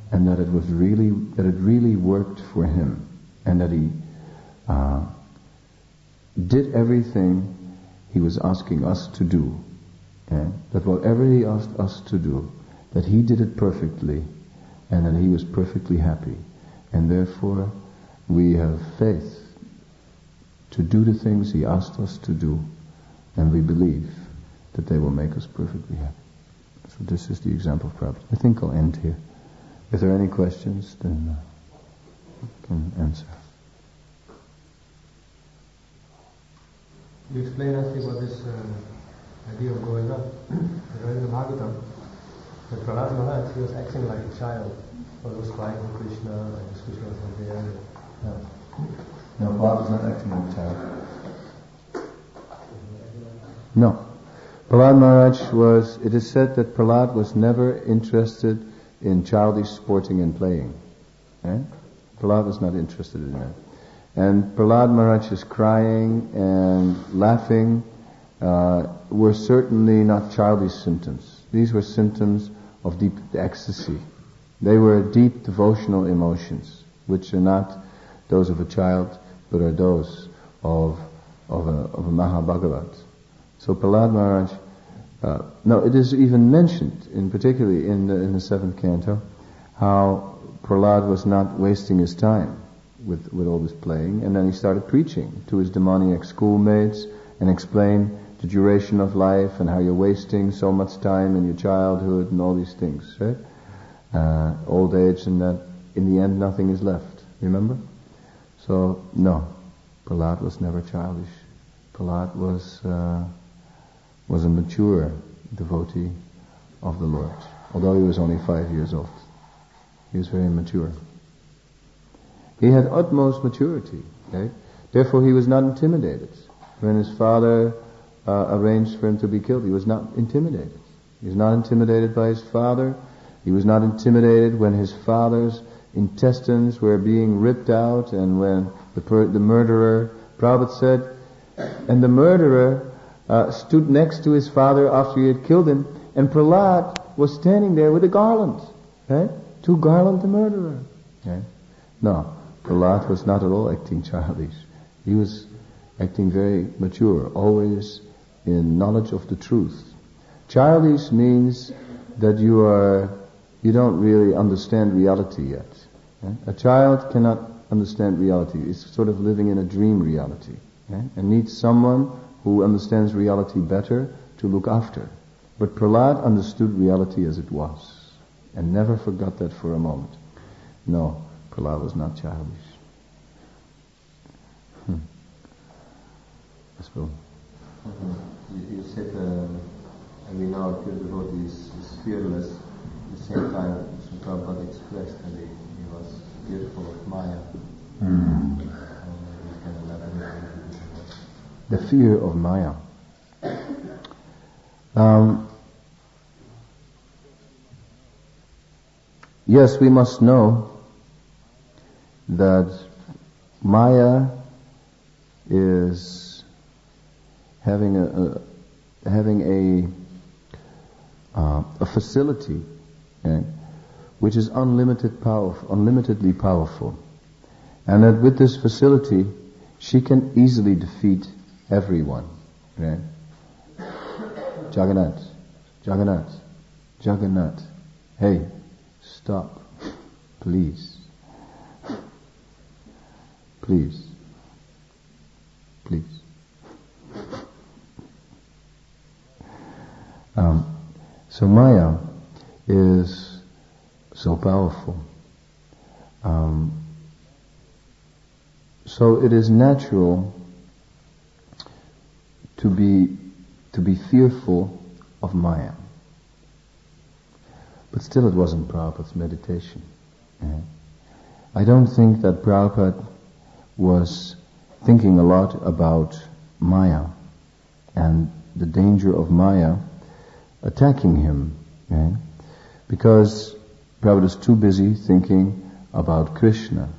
and that it was really, that it really worked for him, and that he uh, did everything he was asking us to do. Okay? That whatever he asked us to do, that he did it perfectly, and that he was perfectly happy. And therefore, we have faith to do the things he asked us to do, and we believe that they will make us perfectly happy. So this is the example of Prabhupada. I think I'll end here. If there are any questions, then uh, I can answer. You explain us about this uh, idea of going up. I read in the Bhagavatam that Prahlad Maharaj, he was acting like a child. He was crying for Krishna, and Krishna was not there. Yeah. No, Prahlad was not acting like a child. No. Prahlad Maharaj was, it is said that Prahlad was never interested in childish sporting and playing. Eh? Prahlad was not interested in that. And Prahlad Maharaj's crying and laughing uh, were certainly not childish symptoms. These were symptoms of deep ecstasy. They were deep devotional emotions, which are not those of a child, but are those of of a, of a Mahabhagavat. So Prahlad Maharaj, uh, no, it is even mentioned, in particularly in the, in the seventh canto, how Prahlad was not wasting his time with, with all this playing, and then he started preaching to his demoniac schoolmates and explained the duration of life and how you're wasting so much time in your childhood and all these things, right? Uh, old age, and that in the end nothing is left. Remember? So, no, Prahlad was never childish. Prahlad was uh, was a mature devotee of the Lord, although he was only five years old. He was very mature. He had utmost maturity, right? Therefore he was not intimidated. When his father uh, arranged for him to be killed, he was not intimidated. He was not intimidated by his father. He was not intimidated when his father's intestines were being ripped out, and when the per- the murderer, Prabhupada said, and the murderer uh, stood next to his father after he had killed him, and Prahlad was standing there with a garland, right? To garland the murderer. Okay? No, Prahlad was not at all acting childish. He was acting very mature, always in knowledge of the truth. Childish means that you are, you don't really understand reality yet. Okay? A child cannot understand reality. It's sort of living in a dream reality, okay? And needs someone who understands reality better to look after. But Prahlad understood reality as it was and never forgot that for a moment. No, Prahlad was not childish. Hmm. Yes, Bill. Mm-hmm. You, you said uh, we know a pure devotee is, is fearless. At the same time, Prabhupada expressed that he, he was beautiful of Maya. Mm. Uh, you can elaborate on that. The fear of Maya. Um, yes, we must know that Maya is having a, a having a uh, a facility, okay, which is unlimited power, unlimitedly powerful, and that with this facility, she can easily defeat everyone. Right? Jagannath, Jagannath, Jagannath. Hey, stop, please, please, please. Um, so Maya is so powerful. Um, so it is natural to be to be fearful of Maya. But still it wasn't Prabhupada's meditation. Yeah. I don't think that Prabhupada was thinking a lot about Maya and the danger of Maya attacking him. Yeah. Because Prabhupada is too busy thinking about Krishna.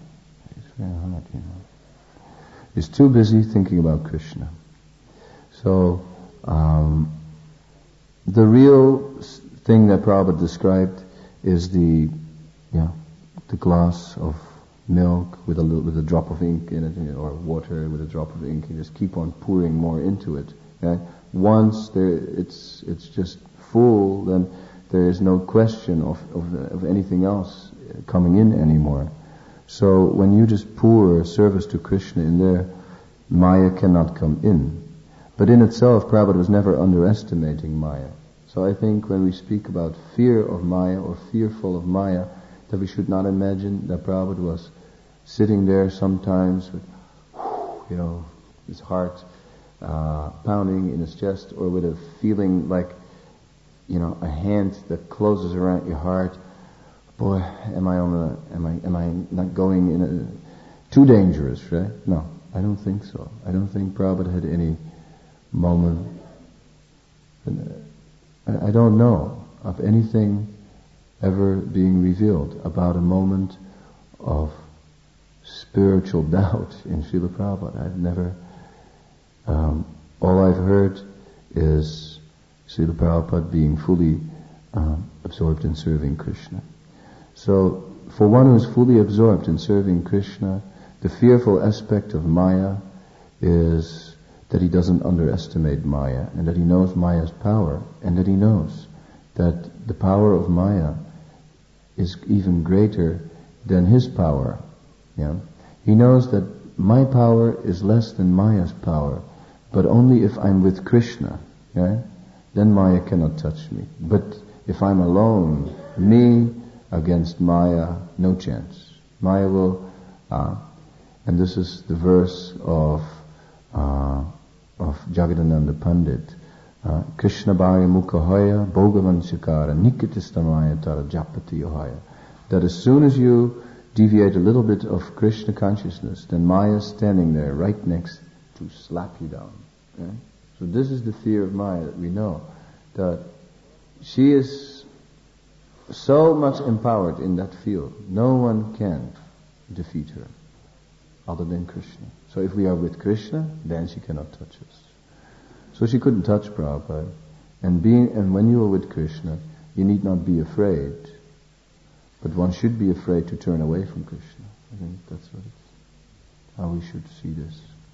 He's too busy thinking about Krishna. So, um, the real thing that Prabhupada described is the, yeah, the glass of milk with a little, with a drop of ink in it, or water with a drop of ink. You just keep on pouring more into it. Okay? Once there, it's it's just full, then there is no question of of, of anything else coming in anymore. So when you just pour service to Krishna in there, Maya cannot come in. But in itself, Prabhupada was never underestimating Maya. So I think when we speak about fear of Maya or fearful of Maya, that we should not imagine that Prabhupada was sitting there sometimes with, you know, his heart uh, pounding in his chest, or with a feeling like, you know, a hand that closes around your heart. Boy, am I on a, am I, am I not going in a, too dangerous, right? No, I don't think so. I don't think Prabhupada had any moment. I, I don't know of anything ever being revealed about a moment of spiritual doubt in Srila Prabhupada. I've never, um, all I've heard is Srila Prabhupada being fully um, absorbed in serving Krishna. So, for one who is fully absorbed in serving Krishna, the fearful aspect of Maya is that he doesn't underestimate Maya, and that he knows Maya's power, and that he knows that the power of Maya is even greater than his power. Yeah? He knows that my power is less than Maya's power, but only if I'm with Krishna, yeah? Then Maya cannot touch me. But if I'm alone, me against Maya, no chance. Maya will, uh, and this is the verse of uh, of Jagadananda Pandit, uh, Krishna Bhaya Mukha Bhogavan Shikara Nikitistamaya Tara Japati Yohaya. That as soon as you deviate a little bit of Krishna consciousness, then Maya is standing there right next to slap you down. Okay? So this is the fear of Maya, that we know that she is so much empowered in that field. No one can defeat her other than Krishna. So if we are with Krishna, then she cannot touch us. So she couldn't touch Prabhupada. And being, and when you are with Krishna, you need not be afraid. But one should be afraid to turn away from Krishna. I think that's what it's, how we should see this.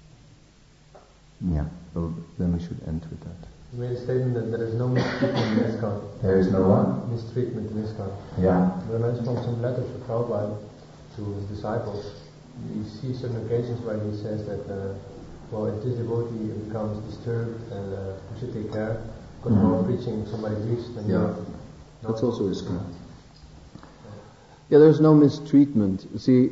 Yeah. So then we should end with that. You made a statement that there is no mistreatment in ISKCON. There is no what? Mistreatment in ISKCON. Yeah. When I from some letters of Prabhupada to his disciples, you see certain occasions where he says that, uh, well, if this devotee becomes disturbed, and uh, we should take care, because mm-hmm. while preaching somebody leaves, then yeah. not, that's also ISKCON. Yeah, there's no mistreatment. You see,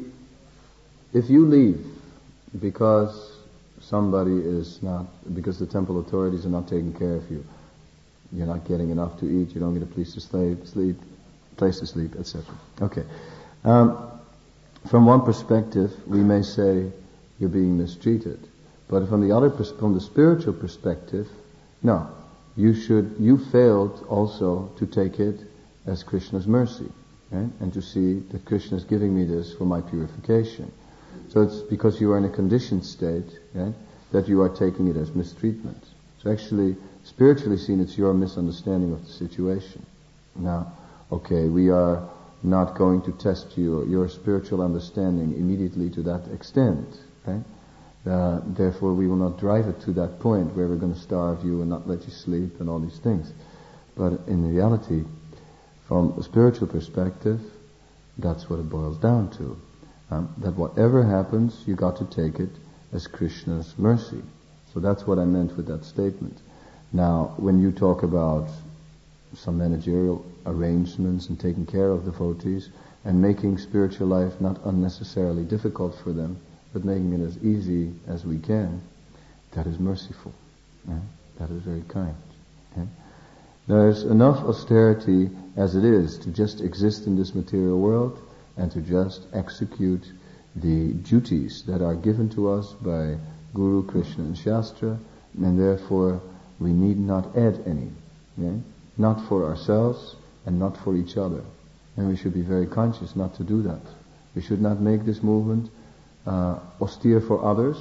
if you leave because somebody is not, because the temple authorities are not taking care of you, you're not getting enough to eat, you don't get a place to sleep, sleep place to sleep, et cetera. Okay. Um, from one perspective, we may say you're being mistreated, but from the other, pers- from the spiritual perspective, no, you should, you failed also to take it as Krishna's mercy, right? And to see that Krishna is giving me this for my purification. So it's because you are in a conditioned state, right, that you are taking it as mistreatment. So actually, spiritually seen, it's your misunderstanding of the situation. Now, okay, we are not going to test you, your spiritual understanding immediately to that extent, right? Uh, therefore, we will not drive it to that point where we're going to starve you and not let you sleep and all these things. But in reality, from a spiritual perspective, that's what it boils down to. Um, that whatever happens, you got to take it as Krishna's mercy. So that's what I meant with that statement. Now, when you talk about some managerial arrangements and taking care of devotees and making spiritual life not unnecessarily difficult for them, but making it as easy as we can, that is merciful. Yeah? That is very kind. Yeah? There's enough austerity as it is to just exist in this material world and to just execute the duties that are given to us by Guru, Krishna and Shastra, and therefore we need not add any. Yeah? Not for ourselves and not for each other. And we should be very conscious not to do that. We should not make this movement uh, austere for others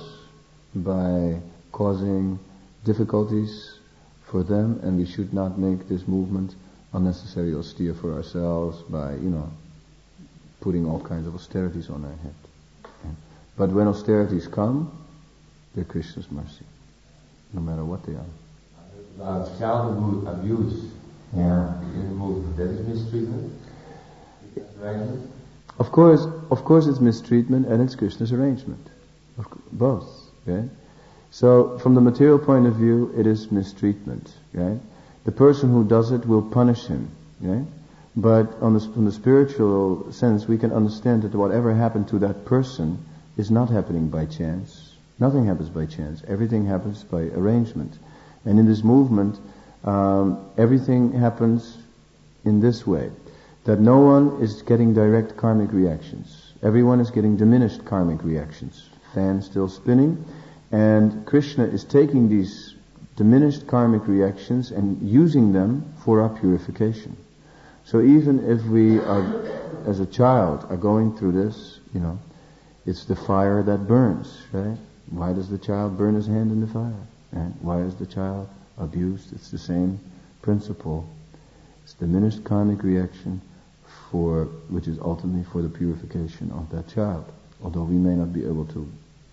by causing difficulties for them, and we should not make this movement unnecessarily austere for ourselves by, you know, putting all kinds of austerities on our head. Yeah. But when austerities come, they're Krishna's mercy, no matter what they are. Uh, child abuse, yeah, in the movement, that is mistreatment? Arrangement? Of course, of course it's mistreatment and it's Krishna's arrangement. Of co- both, right? So, from the material point of view, it is mistreatment, right? The person who does it will punish him, right? But on the, from the spiritual sense, we can understand that whatever happened to that person is not happening by chance. Nothing happens by chance. Everything happens by arrangement. And in this movement, um, everything happens in this way, that no one is getting direct karmic reactions. Everyone is getting diminished karmic reactions. Fan still spinning, and Krishna is taking these diminished karmic reactions and using them for our purification. So even if we are, as a child, are going through this, you know, it's the fire that burns, right? Why does the child burn his hand in the fire? Right? Why is the child abused? It's the same principle. It's diminished karmic reaction for, which is ultimately for the purification of that child. Although we may not be able to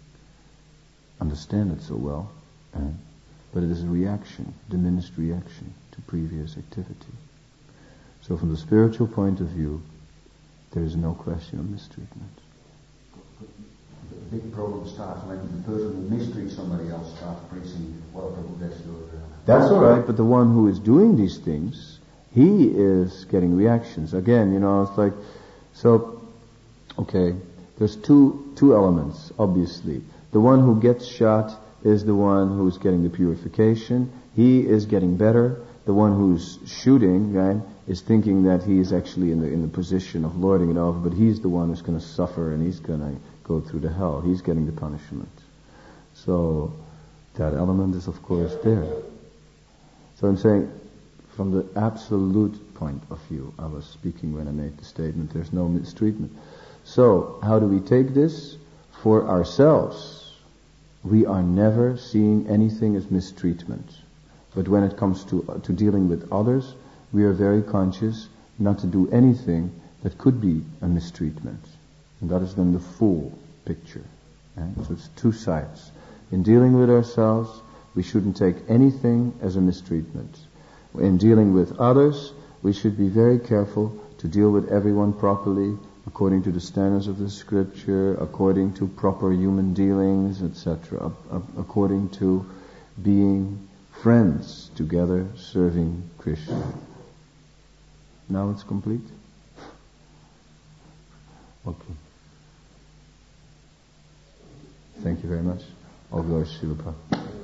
understand it so well, right? But it is a reaction, diminished reaction to previous activity. So from the spiritual point of view, there is no question of mistreatment. The big problem starts when the person who mistreats somebody else starts preaching, well, that's your... Uh, that's all right, but the one who is doing these things, he is getting reactions. Again, you know, it's like, so, okay, there's two two elements, obviously. The one who gets shot is the one who's getting the purification. He is getting better. The one who's shooting, right, is thinking that he is actually in the in the position of lording it over, but he's the one who's going to suffer and he's going to go through the hell. He's getting the punishment. So that element is of course there. So I'm saying, from the absolute point of view, I was speaking when I made the statement, there's no mistreatment. So how do we take this? For ourselves, we are never seeing anything as mistreatment. But when it comes to uh, to dealing with others, we are very conscious not to do anything that could be a mistreatment. And that is then the full picture. Right? So it's two sides. In dealing with ourselves, we shouldn't take anything as a mistreatment. In dealing with others, we should be very careful to deal with everyone properly, according to the standards of the scripture, according to proper human dealings, et cetera, according to being friends together serving Krishna. Now it's complete? Okay. Thank you very much. All glory to Srila Prabhupada.